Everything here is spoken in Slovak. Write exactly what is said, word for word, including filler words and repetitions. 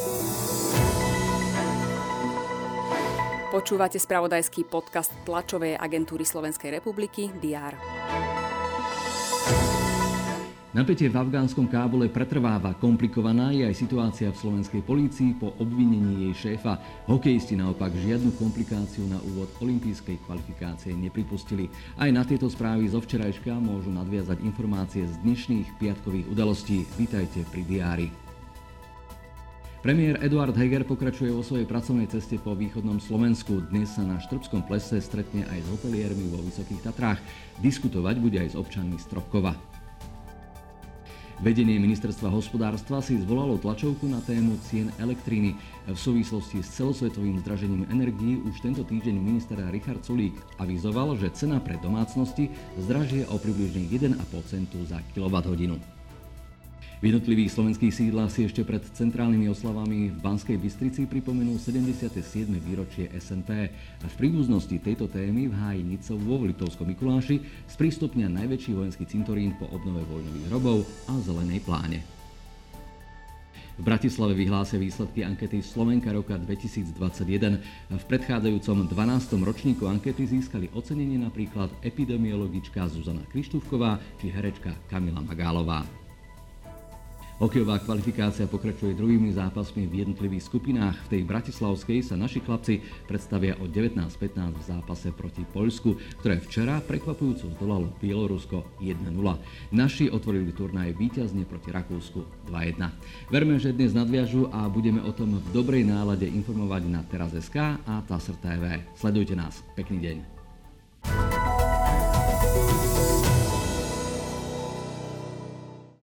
Počúvate spravodajský podcast tlačovej agentúry Slovenskej republiky dé er. Napätie v afgánskom Kábule pretrváva. Komplikovaná je aj situácia v slovenskej polícii po obvinení jej šéfa. Hokejisti naopak žiadnu komplikáciu na úvod olympijskej kvalifikácie nepripustili. Aj na tieto správy zo včerajška môžu nadviazať informácie z dnešných piatkových udalostí. Vítajte pri diári. Premiér Eduard Heger pokračuje vo svojej pracovnej ceste po východnom Slovensku. Dnes sa na Štrbskom plese stretne aj s hoteliermi vo Vysokých Tatrách. Diskutovať bude aj s občanmi Stropkova. Vedenie ministerstva hospodárstva si zvolalo tlačovku na tému cien elektriny. V súvislosti s celosvetovým zdražením energií už tento týždeň minister Richard Sulík avizoval, že cena pre domácnosti zdražie o približne jeden a pol centu za kilowatthodinu. V jednotlivých slovenských sídlach si ešte pred centrálnymi oslavami v Banskej Bystrici pripomenú sedemdesiate siedme výročie es en pé. A v príbuznosti tejto témy v háji Nicovu vo Liptovskom Mikuláši sprístupnia najväčší vojenský cintorín po obnove vojnových hrobov a zelenej pláne. V Bratislave vyhlásia výsledky ankety Slovenka roka dvetisícdvadsaťjeden. V predchádzajúcom dvanástom ročníku ankety získali ocenenie napríklad epidemiologička Zuzana Krištúfková či herečka Kamila Magálová. Hokejová kvalifikácia pokračuje druhými zápasmi v jednotlivých skupinách. V tej bratislavskej sa naši chlapci predstavia o devätnásť pätnásť v zápase proti Poľsku, ktoré včera prekvapujúco zdolalo Bielorusko jeden nula. Naši otvorili turnaj víťazne proti Rakúsku dva jedna. Verme, že dnes nadviažu a budeme o tom v dobrej nálade informovať na teraz bodka es ká a TASR té vé. Sledujte nás. Pekný deň.